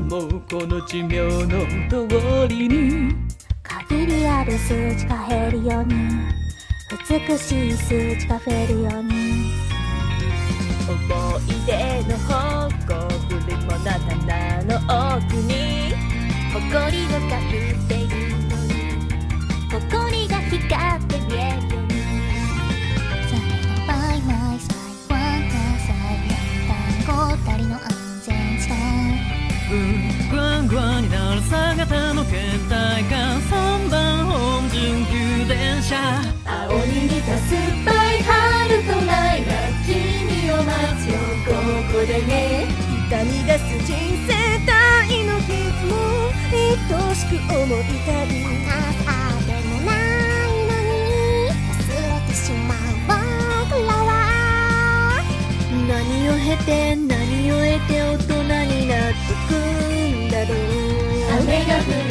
もうこの寿命の通りに限りある数値が減るように美しい数値が増えるように思い出の方向古い物棚の奥に誇りのかぶっているのに誇りが光って見えるように最後バイマイ最後は最後二人の安全地帯グワングワンになる姿の倦怠感3番本準急電車青に似た酸っぱい春とないが君を待つよここでね痛み出す人生体の傷も愛しく思いたいあでもないのに忘れてしまう僕らは何を経て何を得て大人になってくんだろう雨が降る